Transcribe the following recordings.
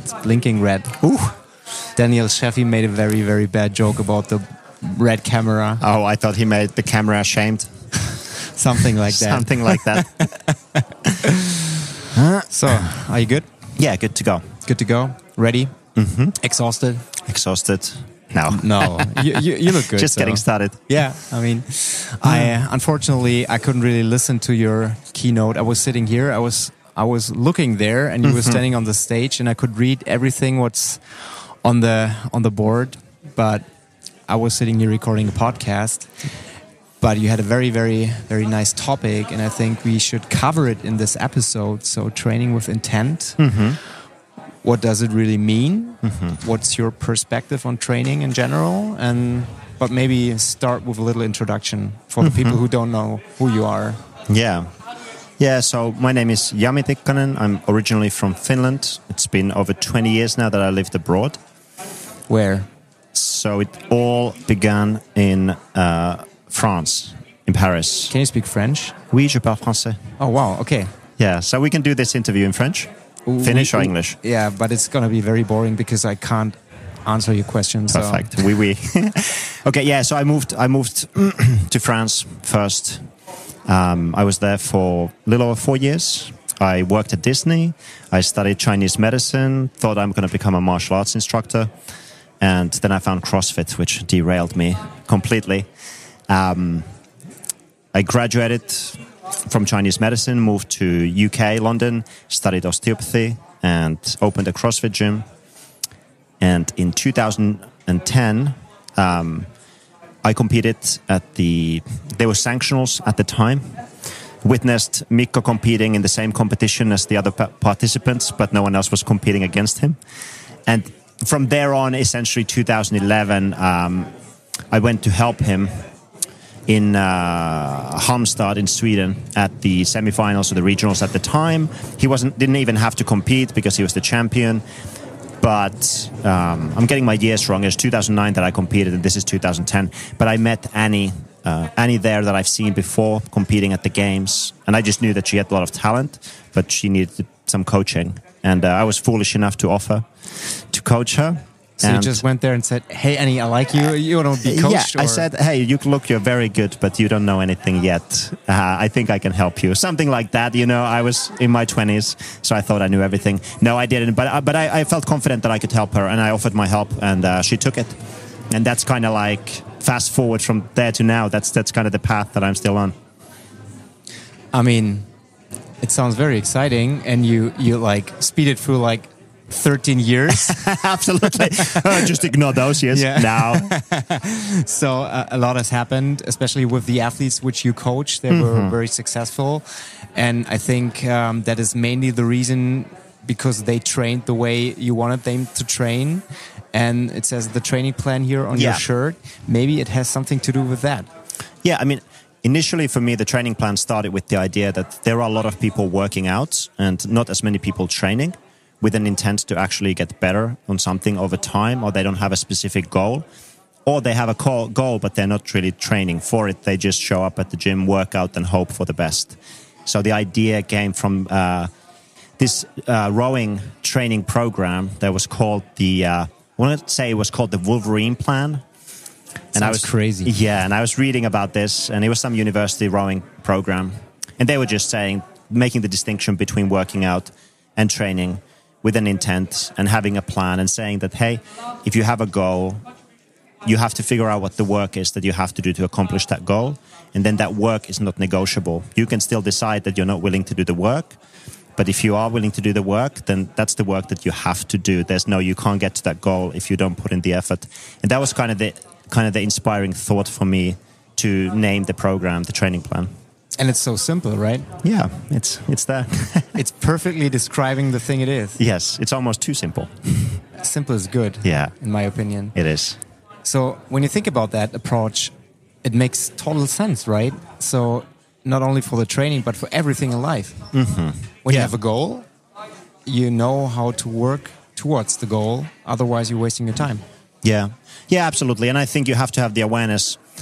It's blinking red. Ooh. Daniel Sheffy made a very, very bad joke about the red camera. Oh, I thought he made the camera ashamed. Something like that. Something like that. So, are you good? Yeah, good to go. Good to go? Ready? Mm-hmm. Exhausted? Exhausted? No. No. You look good. Just getting started. Yeah, I mean, unfortunately, I couldn't really listen to your keynote. I was sitting here. I was looking there, and you were standing on the stage, and I could read everything what's on the board. But I was sitting here recording a podcast. But you had a very, very, very nice topic, and I think we should cover it in this episode. So, training with intent. Mm-hmm. What does it really mean? Mm-hmm. What's your perspective on training in general? But maybe start with a little introduction for the people who don't know who you are. Yeah, so my name is Jami Tikkanen. I'm originally from Finland. It's been over 20 years now that I lived abroad. Where? So it all began in France, in Paris. Can you speak French? Oui, je parle français. Oh, wow, okay. Yeah, so we can do this interview in French, Finnish or English. Yeah, but it's going to be very boring because I can't answer your questions. Perfect. So. Oui. Okay, yeah, so I moved to France first. I was there for a little over 4 years. I worked at Disney. I studied Chinese medicine, thought I'm going to become a martial arts instructor. And then I found CrossFit, which derailed me completely. I graduated from Chinese medicine, moved to UK, London, studied osteopathy, and opened a CrossFit gym. And in 2010, I competed there were sanctionals at the time. Witnessed Mikko competing in the same competition as the other participants, but no one else was competing against him. And from there on, essentially 2011, I went to help him in Halmstad in Sweden at the semifinals or the regionals at the time. He didn't even have to compete because he was the champion. But I'm getting my years wrong. It was 2009 that I competed, and this is 2010. But I met Annie there that I've seen before competing at the games, and I just knew that she had a lot of talent, but she needed some coaching. And I was foolish enough to offer to coach her. So you just went there and said, "Hey, Annie, I like you. You want to be coached?" Yeah, I said, "Hey, you're very good, but you don't know anything yet. I think I can help you." Something like that, you know. I was in my 20s, so I thought I knew everything. No, I didn't, but I felt confident that I could help her, and I offered my help, and she took it. And that's kind of like fast forward from there to now. That's kind of the path that I'm still on. I mean, it sounds very exciting, and you like speed it through like 13 years. Absolutely. Just ignore those years. Yeah. Now. So a lot has happened, especially with the athletes which you coach. They were very successful. And I think that is mainly the reason because they trained the way you wanted them to train. And it says the training plan here on your shirt. Maybe it has something to do with that. Yeah, I mean, initially for me, the training plan started with the idea that there are a lot of people working out and not as many people training, with an intent to actually get better on something over time, or they don't have a specific goal, or they have a goal, but they're not really training for it. They just show up at the gym, work out, and hope for the best. So the idea came from this rowing training program that was called I want to say it was called the Wolverine Plan. And I was crazy. Yeah, and I was reading about this, and it was some university rowing program. And they were just making the distinction between working out and training with an intent and having a plan, and saying that, hey, if you have a goal, you have to figure out what the work is that you have to do to accomplish that goal. And then that work is not negotiable. You can still decide that you're not willing to do the work, but if you are willing to do the work, then that's the work that you have to do. You can't get to that goal if you don't put in the effort. And that was kind of the inspiring thought for me to name the program, the training plan. And it's so simple, right? Yeah, it's there. It's perfectly describing the thing it is. Yes, it's almost too simple. Simple is good, yeah, in my opinion. It is. So when you think about that approach, it makes total sense, right? So not only for the training, but for everything in life. Mm-hmm. When you have a goal, you know how to work towards the goal. Otherwise, you're wasting your time. Yeah, absolutely. And I think you have to have the awareness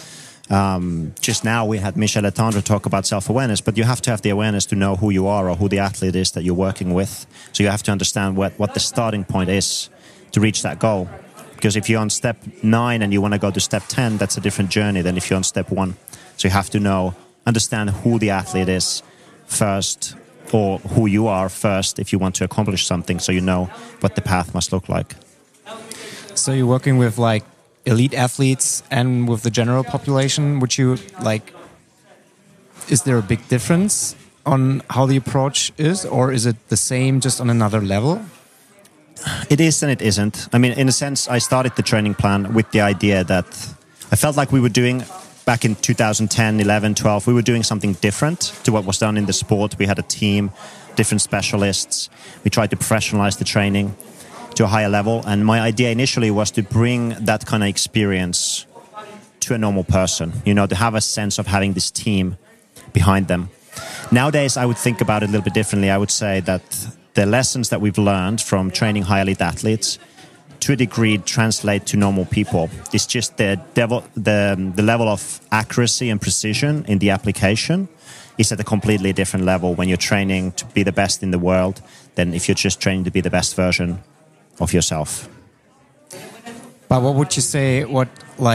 Just now we had Michel Letendre talk about self-awareness, but you have to have the awareness to know who you are or who the athlete is that you're working with. So you have to understand what the starting point is to reach that goal. Because if you're on step 9 and you want to go to step 10, that's a different journey than if you're on step 1. So you have to understand who the athlete is first, or who you are first if you want to accomplish something, so you know what the path must look like. So you're working with like elite athletes and with the general population. Would you like, is there a big difference on how the approach is, or is it the same just on another level? It is and it isn't. I mean, in a sense, I started the training plan with the idea that I felt like we were doing back in 2010, 11, 12, we were doing something different to what was done in the sport. We had a team, different specialists. We tried to professionalize the training to a higher level. And my idea initially was to bring that kind of experience to a normal person, to have a sense of having this team behind them. Nowadays, I would think about it a little bit differently. I would say that the lessons that we've learned from training high elite athletes to a degree translate to normal people. It's just the level of accuracy and precision in the application is at a completely different level when you're training to be the best in the world than if you're just training to be the best version of yourself. But what would you say, what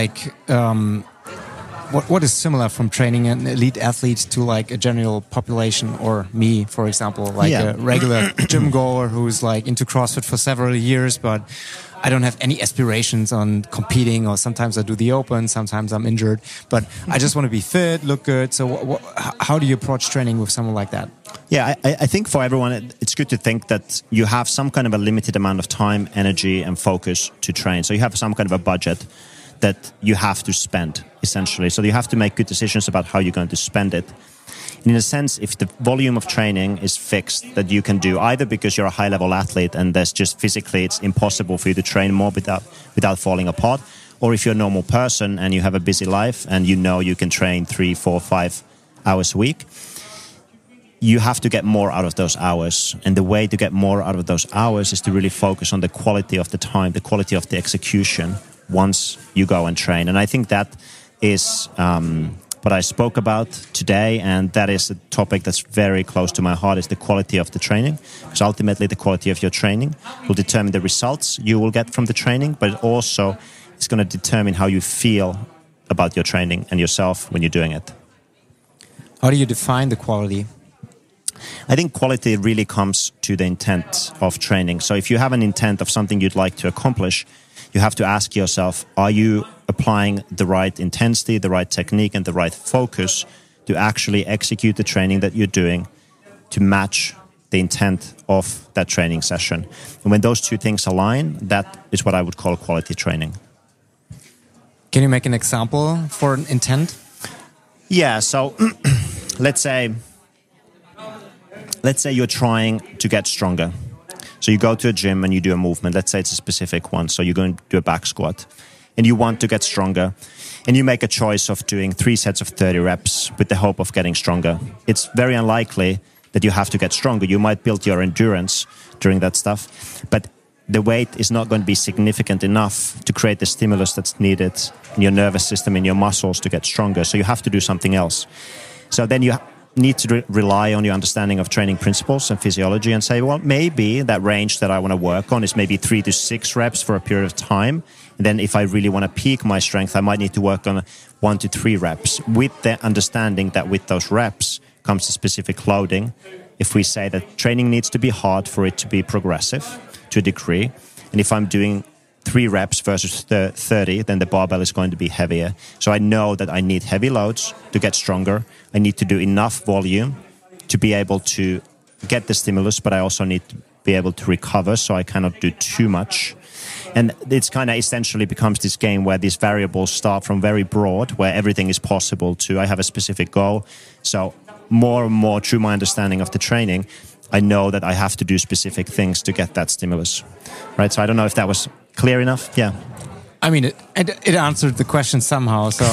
is similar from training an elite athlete to like a general population, or me, for example, a regular gym goer who's like into CrossFit for several years, but I don't have any aspirations on competing, or sometimes I do the open, sometimes I'm injured, but I just want to be fit, look good. So how do you approach training with someone like that? Yeah, I think for everyone, it's good to think that you have some kind of a limited amount of time, energy, and focus to train. So you have some kind of a budget that you have to spend, essentially. So you have to make good decisions about how you're going to spend it. And in a sense, if the volume of training is fixed, that you can do either because you're a high-level athlete and there's just physically it's impossible for you to train more without falling apart, or if you're a normal person and you have a busy life and you can train 3, 4, 5 hours a week, you have to get more out of those hours. And the way to get more out of those hours is to really focus on the quality of the time, the quality of the execution once you go and train. And I think that is what I spoke about today, and that is a topic that's very close to my heart, is the quality of the training. Because ultimately the quality of your training will determine the results you will get from the training, but also it's going to determine how you feel about your training and yourself when you're doing it. How do you define the quality? I think quality really comes to the intent of training. So if you have an intent of something you'd like to accomplish, you have to ask yourself, are you applying the right intensity, the right technique, and the right focus to actually execute the training that you're doing to match the intent of that training session? And when those two things align, that is what I would call quality training. Can you make an example for an intent? Yeah, so let's say you're trying to get stronger. So you go to a gym and you do a movement. Let's say it's a specific one. So you're going to do a back squat and you want to get stronger. And you make a choice of doing 3 sets of 30 reps with the hope of getting stronger. It's very unlikely that you have to get stronger. You might build your endurance during that stuff. But the weight is not going to be significant enough to create the stimulus that's needed in your nervous system, in your muscles to get stronger. So you have to do something else. So then you need to rely on your understanding of training principles and physiology and say, well, maybe that range that I want to work on is maybe 3 to 6 reps for a period of time. And then if I really want to peak my strength, I might need to work on 1 to 3 reps with the understanding that with those reps comes a specific loading. If we say that training needs to be hard for it to be progressive to a degree, and if I'm doing 3 reps versus 30, then the barbell is going to be heavier. So I know that I need heavy loads to get stronger. I need to do enough volume to be able to get the stimulus, but I also need to be able to recover, so I cannot do too much. And it's kind of essentially becomes this game where these variables start from very broad, where everything is possible to, I have a specific goal. So more and more through my understanding of the training, I know that I have to do specific things to get that stimulus. Right? So I don't know if that was clear enough. Yeah. I mean, it answered the question somehow. So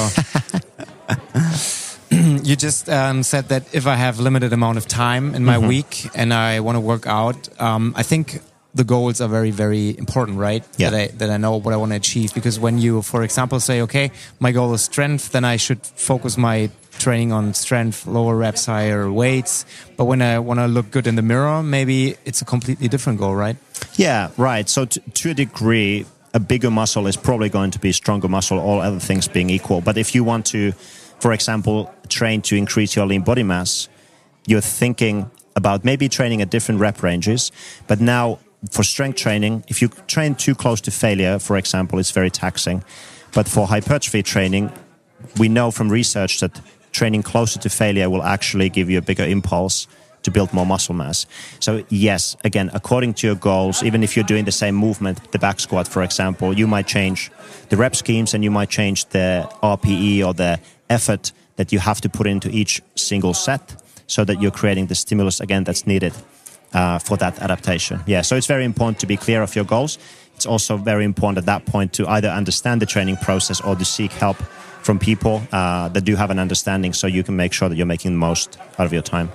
you just said that if I have limited amount of time in my week and I want to work out, I think the goals are very, very important, right? Yeah. That I know what I want to achieve. Because when you, for example, say, okay, my goal is strength, then I should focus my training on strength, lower reps, higher weights. But when I want to look good in the mirror, maybe it's a completely different goal, right? Yeah, right. So to a degree, a bigger muscle is probably going to be a stronger muscle, all other things being equal. But if you want to, for example, train to increase your lean body mass, you're thinking about maybe training at different rep ranges. But now for strength training, if you train too close to failure, for example, it's very taxing. But for hypertrophy training, we know from research that training closer to failure will actually give you a bigger impulse to build more muscle mass. So yes, again, according to your goals, even if you're doing the same movement, the back squat, for example, you might change the rep schemes and you might change the RPE or the effort that you have to put into each single set so that you're creating the stimulus, again, that's needed for that adaptation. Yeah, so it's very important to be clear of your goals. It's also very important at that point to either understand the training process or to seek help from people that do have an understanding so you can make sure that you're making the most out of your time.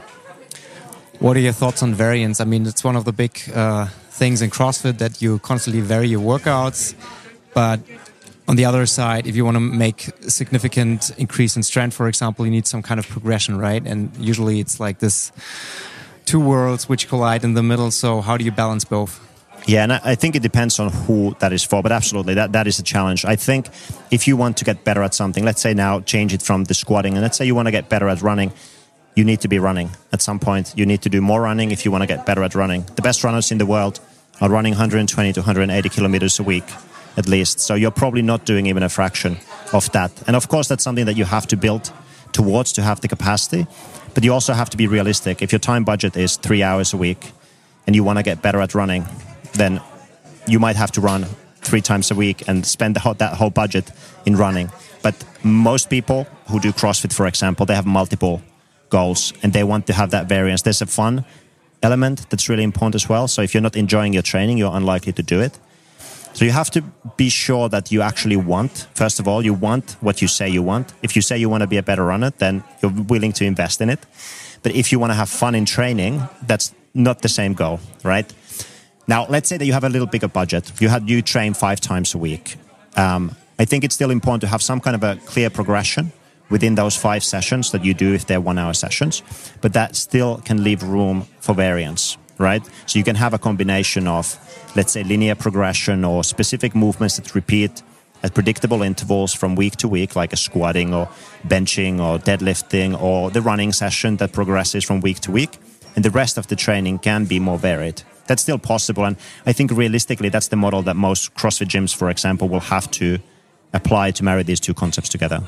What are your thoughts on variance? I mean, it's one of the big things in CrossFit that you constantly vary your workouts. But on the other side, if you want to make a significant increase in strength, for example, you need some kind of progression, right? And usually it's like this two worlds which collide in the middle. So how do you balance both? Yeah, and I think it depends on who that is for, but absolutely, that is a challenge. I think if you want to get better at something, let's say now change it from the squatting, and let's say you want to get better at running, you need to be running at some point. You need to do more running if you want to get better at running. The best runners in the world are running 120 to 180 kilometers a week, at least. So you're probably not doing even a fraction of that. And of course, that's something that you have to build towards to have the capacity. But you also have to be realistic. If your time budget is 3 hours a week and you want to get better at running, then you might have to run 3 times a week and spend that whole budget in running. But most people who do CrossFit, for example, they have multiple goals and they want to have that variance. There's a fun element that's really important as well. So if you're not enjoying your training, you're unlikely to do it. So you have to be sure that you actually want, first of all, you want what you say you want. If you say you want to be a better runner, then you're willing to invest in it. But if you want to have fun in training, that's not the same goal, right? Now, let's say that you have a little bigger budget. You train 5 times a week. I think it's still important to have some kind of a clear progression within those 5 sessions that you do if they're 1-hour sessions. But that still can leave room for variance, right? So you can have a combination of, let's say, linear progression or specific movements that repeat at predictable intervals from week to week, like a squatting or benching or deadlifting, or the running session that progresses from week to week. And the rest of the training can be more varied. That's still possible. And I think realistically, that's the model that most CrossFit gyms, for example, will have to apply to marry these two concepts together.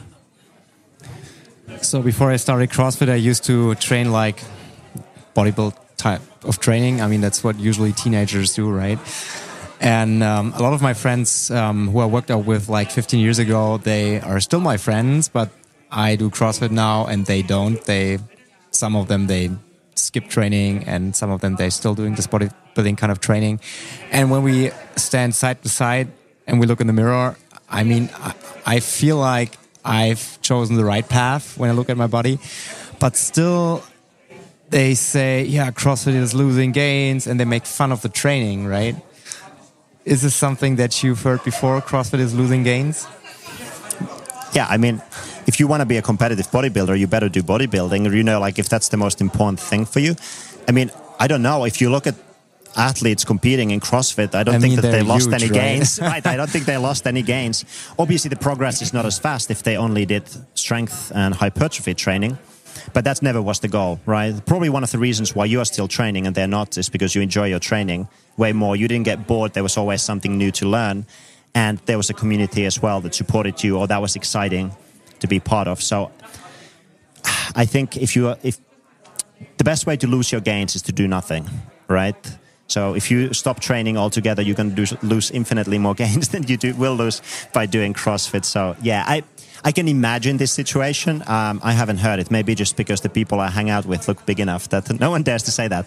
So before I started CrossFit, I used to train like bodybuild type of training. I mean, that's what usually teenagers do, right? And a lot of my friends who I worked out with like 15 years ago, they are still my friends, but I do CrossFit now and they don't. Some of them, they skip training, and some of them, they're still doing this bodybuilding kind of training. And when we stand side by side and we look in the mirror, I mean, I feel like I've chosen the right path when I look at my body, but still they say, yeah, CrossFit is losing gains, and they make fun of the training, right? Is this something that you've heard before? CrossFit is losing gains? Yeah, I mean, if you want to be a competitive bodybuilder, you better do bodybuilding, or, you know, like if that's the most important thing for you. I mean, I don't know. If you look at athletes competing in CrossFit, I don't think that they lost any gains. Right? I don't think they lost any gains. Obviously, the progress is not as fast if they only did strength and hypertrophy training. But that never was the goal, right? Probably one of the reasons why you are still training and they're not is because you enjoy your training way more. You didn't get bored. There was always something new to learn. And there was a community as well that supported you, or that was exciting to be part of. So I think if the best way to lose your gains is to do nothing, right? So if you stop training altogether, you can lose infinitely more gains than you will lose by doing CrossFit. So yeah, I can imagine this situation. I haven't heard it. Maybe just because the people I hang out with look big enough that no one dares to say that.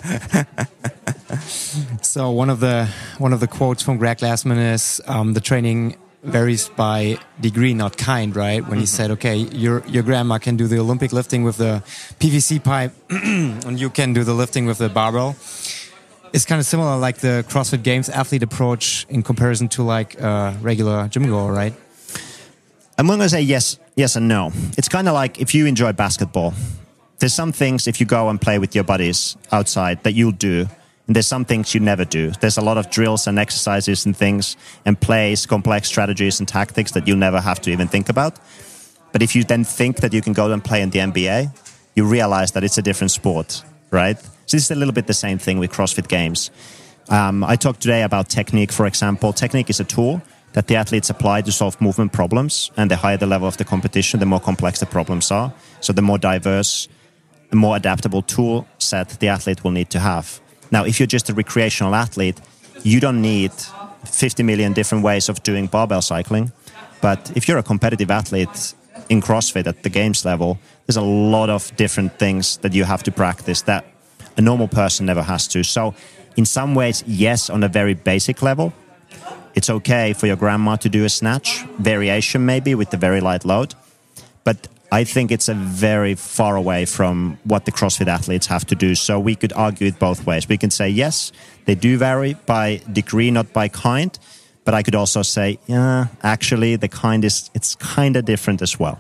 So one of the quotes from Greg Glassman is the training varies by degree, not kind, right? When he said, okay, your grandma can do the Olympic lifting with the PVC pipe and you can do the lifting with the barbell. It's kind of similar, like the CrossFit Games athlete approach in comparison to like a regular gym goer, right? I'm going to say yes and no. It's kind of like if you enjoy basketball, there's some things if you go and play with your buddies outside that you'll do, and there's some things you never do. There's a lot of drills and exercises and things and plays, complex strategies and tactics that you'll never have to even think about. But if you then think that you can go and play in the NBA, you realize that it's a different sport, right? So this is a little bit the same thing with CrossFit Games. I talked today about technique, for example. Technique is a tool that the athletes apply to solve movement problems, and the higher the level of the competition, the more complex the problems are. So the more diverse, the more adaptable tool set the athlete will need to have. Now, if you're just a recreational athlete, you don't need 50 million different ways of doing barbell cycling. But if you're a competitive athlete in CrossFit at the games level, there's a lot of different things that you have to practice that a normal person never has to. So in some ways, yes, on a very basic level, it's okay for your grandma to do a snatch variation maybe with the very light load. But I think it's a very far away from what the CrossFit athletes have to do. So we could argue it both ways. We can say, yes, they do vary by degree, not by kind. But I could also say, yeah, actually, it's kind of different as well.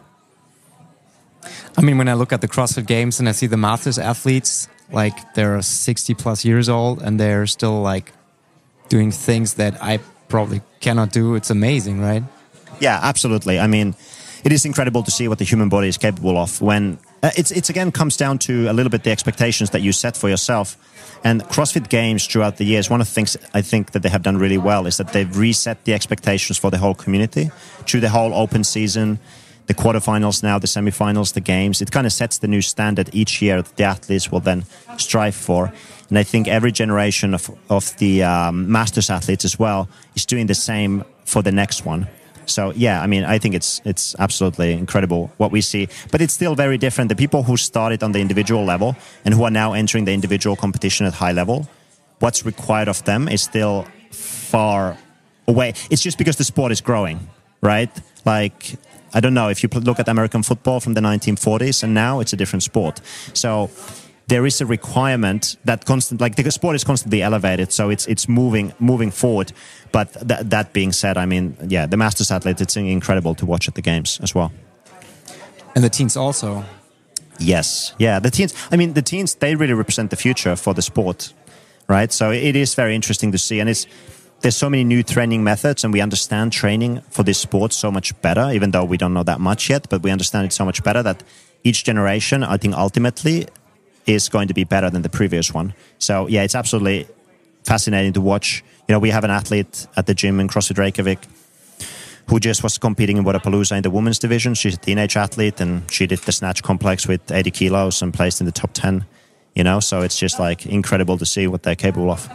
I mean, when I look at the CrossFit Games and I see the Masters athletes, like they're 60 plus years old and they're still like doing things that I probably cannot do. It's amazing, right? Yeah, absolutely. I mean, it is incredible to see what the human body is capable of when it's again comes down to a little bit the expectations that you set for yourself. And CrossFit Games throughout the years, one of the things I think that they have done really well is that they've reset the expectations for the whole community through the whole open season, the quarterfinals now, the semifinals, the games. It kind of sets the new standard each year that the athletes will then strive for. And I think every generation of the Masters athletes as well is doing the same for the next one. So, yeah, I mean, I think it's absolutely incredible what we see. But it's still very different. The people who started on the individual level and who are now entering the individual competition at high level, what's required of them is still far away. It's just because the sport is growing, right? Like, I don't know, if you look at American football from the 1940s and now it's a different sport. So there is a requirement that the sport is constantly elevated, so it's moving forward. But that being said, I mean, yeah, the Masters athletes, it's incredible to watch at the games as well. And the teens also. Yes, yeah, the teens, they really represent the future for the sport, right? So it is very interesting to see, and there's so many new training methods, and we understand training for this sport so much better, even though we don't know that much yet, but we understand it so much better that each generation, I think, ultimately is going to be better than the previous one. So, yeah, it's absolutely fascinating to watch. You know, we have an athlete at the gym in CrossFit Reykjavik who just was competing in Wodapalooza in the women's division. She's a teenage athlete, and she did the snatch complex with 80 kilos and placed in the top 10, you know, so it's just like incredible to see what they're capable of.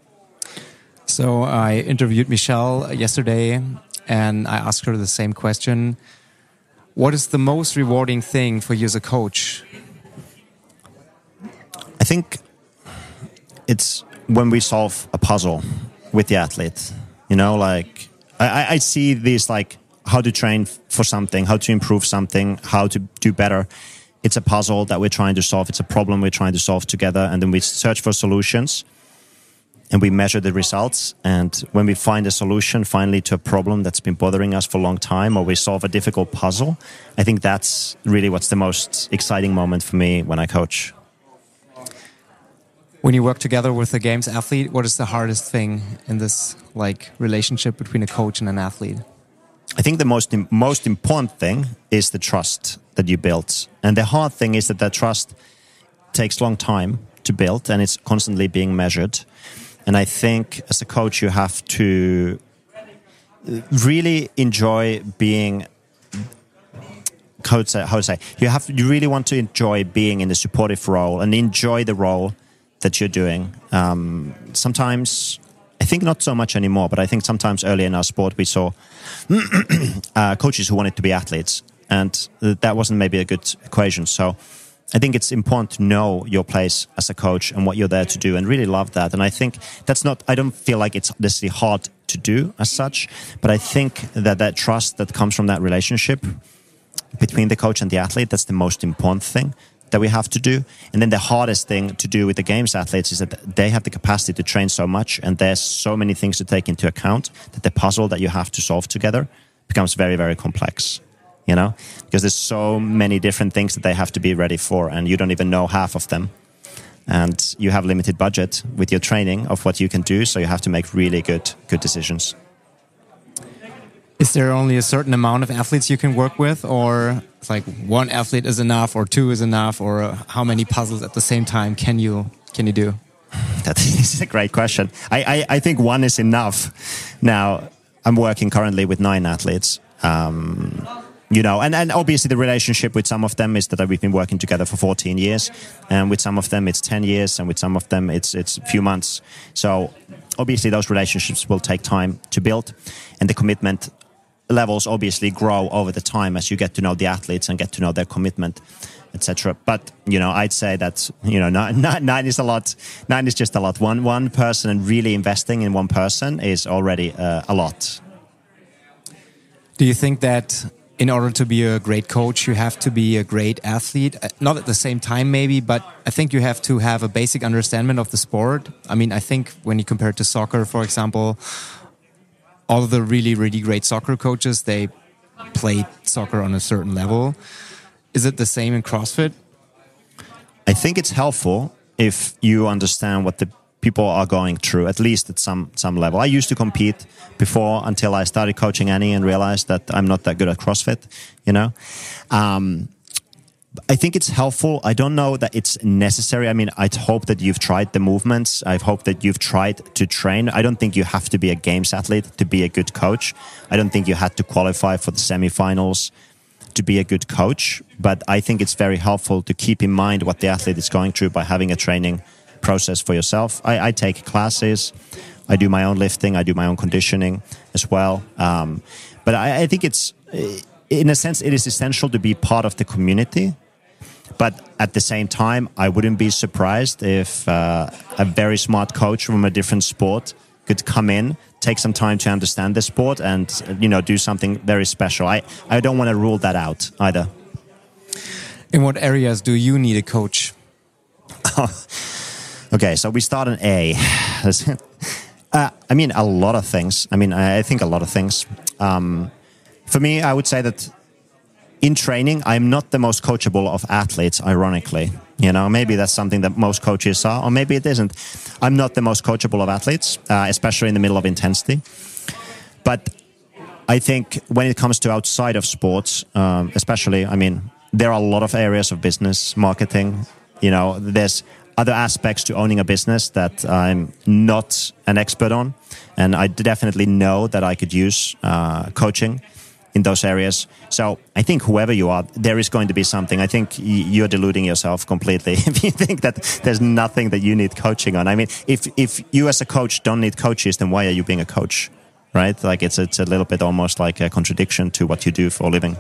So I interviewed Michelle yesterday and I asked her the same question. What is the most rewarding thing for you as a coach? I think it's when we solve a puzzle with the athlete. You know, like I see these like how to train for something, how to improve something, how to do better. It's a puzzle that we're trying to solve. It's a problem we're trying to solve together. And then we search for solutions and we measure the results. And when we find a solution finally to a problem that's been bothering us for a long time, or we solve a difficult puzzle, I think that's really what's the most exciting moment for me when I coach. When you work together with a games athlete, what is the hardest thing in this like relationship between a coach and an athlete? I think the most important thing is the trust that you build. And the hard thing is that trust takes a long time to build and it's constantly being measured. And I think as a coach, you have to really enjoy being, you really want to enjoy being in the supportive role and enjoy the role that you're doing. Sometimes, I think not so much anymore, but I think sometimes early in our sport we saw coaches who wanted to be athletes, and that wasn't maybe a good equation. So I think it's important to know your place as a coach and what you're there to do and really love that. And I think I don't feel like it's necessarily hard to do as such, but I think that trust that comes from that relationship between the coach and the athlete, that's the most important thing. that we have to do. And then the hardest thing to do with the games athletes is that they have the capacity to train so much, and there's so many things to take into account that the puzzle that you have to solve together becomes very, very complex, you know, because there's so many different things that they have to be ready for, and you don't even know half of them. And you have limited budget with your training of what you can do, so you have to make really good decisions. Is there only a certain amount of athletes you can work with, or it's like one athlete is enough, or two is enough, or how many puzzles at the same time can you do? That is a great question. I think one is enough. Now, I'm working currently with 9 athletes. You know, and obviously the relationship with some of them is that we've been working together for 14 years, and with some of them it's 10 years, and with some of them it's a few months. So obviously those relationships will take time to build, and the commitment levels obviously grow over the time as you get to know the athletes and get to know their commitment, etc. But, you know, I'd say that, you know, 9 is a lot. 9 is just a lot. One person, and really investing in one person is already a lot. Do you think that in order to be a great coach, you have to be a great athlete? Not at the same time, maybe, but I think you have to have a basic understanding of the sport. I mean, I think when you compare it to soccer, for example, all of the really, really great soccer coaches, they played soccer on a certain level. Is it the same in CrossFit? I think it's helpful if you understand what the people are going through, at least at some level. I used to compete before until I started coaching Annie and realized that I'm not that good at CrossFit, you know. I think it's helpful. I don't know that it's necessary. I mean, I hope that you've tried the movements. I hope that you've tried to train. I don't think you have to be a games athlete to be a good coach. I don't think you had to qualify for the semifinals to be a good coach. But I think it's very helpful to keep in mind what the athlete is going through by having a training process for yourself. I take classes. I do my own lifting. I do my own conditioning as well. But I think it's, in a sense, it is essential to be part of the community. But at the same time, I wouldn't be surprised if a very smart coach from a different sport could come in, take some time to understand the sport, and, you know, do something very special. I don't want to rule that out either. In what areas do you need a coach? Okay, so we start on A. I mean, a lot of things. I mean, I think a lot of things. For me, I would say that in training, I'm not the most coachable of athletes, ironically. You know, maybe that's something that most coaches are, or maybe it isn't. I'm not the most coachable of athletes, especially in the middle of intensity. But I think when it comes to outside of sports, especially, I mean, there are a lot of areas of business, marketing. You know, there's other aspects to owning a business that I'm not an expert on. And I definitely know that I could use coaching in those areas. So I think whoever you are, there is going to be something. I think you're deluding yourself completely if you think that there's nothing that you need coaching on. I mean, if you as a coach don't need coaches, then why are you being a coach, right? Like it's a little bit almost like a contradiction to what you do for a living.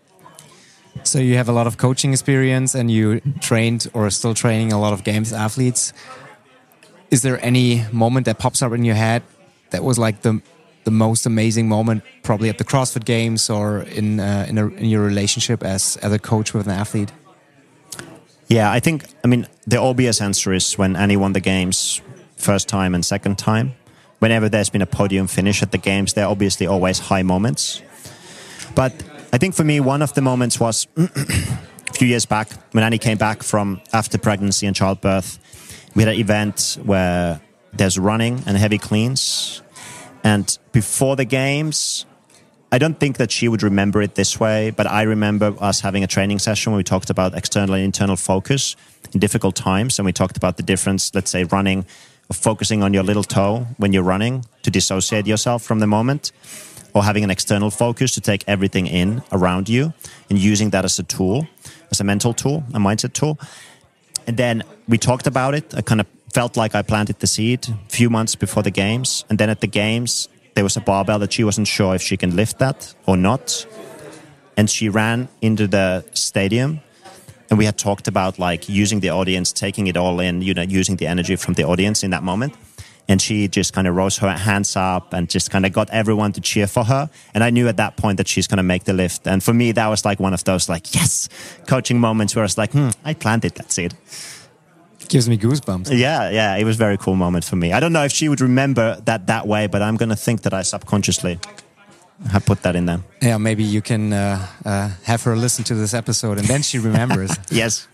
So you have a lot of coaching experience, and you trained or are still training a lot of games athletes. Is there any moment that pops up in your head that was like the most amazing moment, probably at the CrossFit Games or in your relationship as a coach with an athlete? Yeah, I mean, the obvious answer is when Annie won the games first time and second time. Whenever there's been a podium finish at the games, there are obviously always high moments. But I think for me, one of the moments was a few years back when Annie came back from after pregnancy and childbirth. We had an event where there's running and heavy cleans. And before the games, I don't think that she would remember it this way, but I remember us having a training session where we talked about external and internal focus in difficult times. And we talked about the difference, let's say, running, of focusing on your little toe when you're running to dissociate yourself from the moment, or having an external focus to take everything in around you and using that as a tool, as a mental tool, a mindset tool. And then we talked about it. I kind of felt like I planted the seed a few months before the games. And then at the games, there was a barbell that she wasn't sure if she can lift that or not. And she ran into the stadium. And we had talked about like using the audience, taking it all in, you know, using the energy from the audience in that moment. And she just kind of rose her hands up and just kind of got everyone to cheer for her. And I knew at that point that she's going to make the lift. And for me, that was like one of those like, yes, coaching moments where I was like, I planned it. That's it. Gives me goosebumps. Yeah. It was a very cool moment for me. I don't know if she would remember that way, but I'm going to think that I subconsciously have put that in there. Yeah, maybe you can have her listen to this episode and then she remembers. Yes.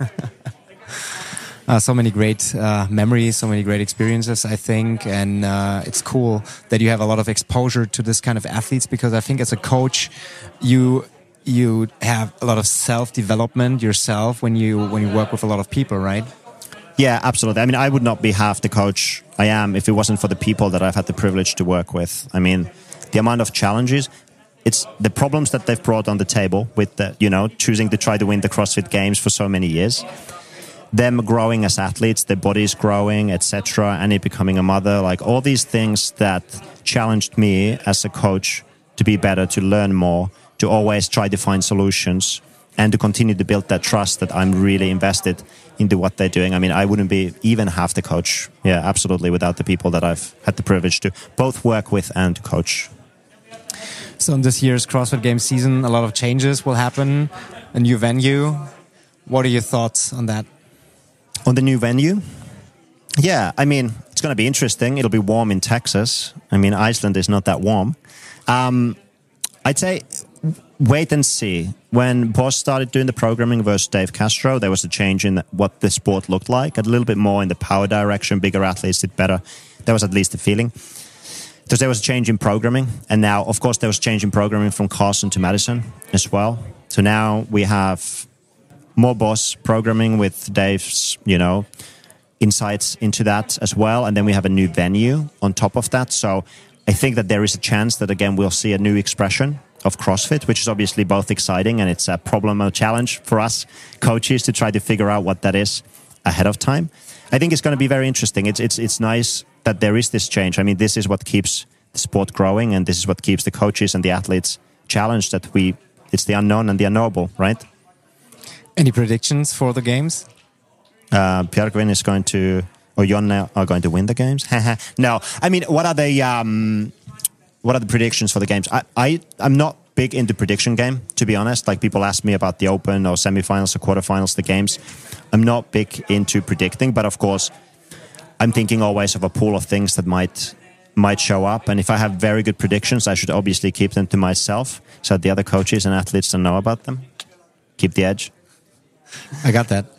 So many great memories, so many great experiences, I think. And it's cool that you have a lot of exposure to this kind of athletes, because I think as a coach, you have a lot of self-development yourself when you work with a lot of people, right? Yeah, absolutely. I mean, I would not be half the coach I am if it wasn't for the people that I've had the privilege to work with. I mean, the amount of challenges, it's the problems that they've brought on the table with the, choosing to try to win the CrossFit Games for so many years. Them growing as athletes, their bodies growing, etc., Annie becoming a mother, like all these things that challenged me as a coach to be better, to learn more, to always try to find solutions, and to continue to build that trust that I'm really invested into what they're doing. I mean, I wouldn't be even half the coach, absolutely, without the people that I've had the privilege to both work with and to coach. So in this year's CrossFit Games season, a lot of changes will happen, a new venue. What are your thoughts on that? On the new venue? Yeah, I mean, it's going to be interesting. It'll be warm in Texas. I mean, Iceland is not that warm. I'd say wait and see. When Boss started doing the programming versus Dave Castro, there was a change in what the sport looked like, a little bit more in the power direction. Bigger athletes did better. That was at least the feeling. Because there was a change in programming. And now, of course, there was a change in programming from Carson to Madison as well. So now we have more Boss programming with Dave's, insights into that as well. And then we have a new venue on top of that. So I think that there is a chance that, again, we'll see a new expression of CrossFit, which is obviously both exciting and it's a problem, a challenge for us coaches to try to figure out what that is ahead of time. I think it's going to be very interesting. It's nice that there is this change. I mean, this is what keeps the sport growing, and this is what keeps the coaches and the athletes challenged, that it's the unknown and the unknowable, right? Any predictions for the games? Björkvin is going to, or Jonna are going to win the games. No, I mean, what are the predictions for the games? I'm not big into prediction game, to be honest. Like, people ask me about the Open or semifinals or quarterfinals, the games. I'm not big into predicting, but of course, I'm thinking always of a pool of things that might show up. And if I have very good predictions, I should obviously keep them to myself so that the other coaches and athletes don't know about them. Keep the edge. I got that.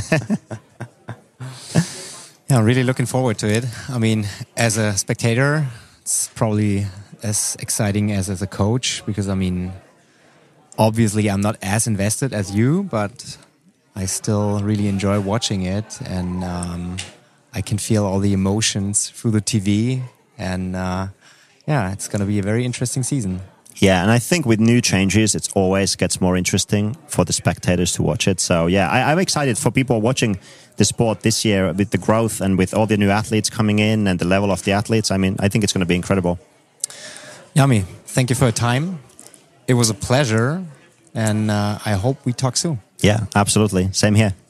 Yeah, I'm really looking forward to it. I mean, as a spectator, it's probably as exciting as a coach, because, I mean, obviously I'm not as invested as you, but I still really enjoy watching it. And I can feel all the emotions through the TV. And it's going to be a very interesting season. Yeah, and I think with new changes, it always gets more interesting for the spectators to watch it. So, yeah, I'm excited for people watching the sport this year with the growth and with all the new athletes coming in and the level of the athletes. I mean, I think it's going to be incredible. Jami, thank you for your time. It was a pleasure, and I hope we talk soon. Yeah, absolutely. Same here.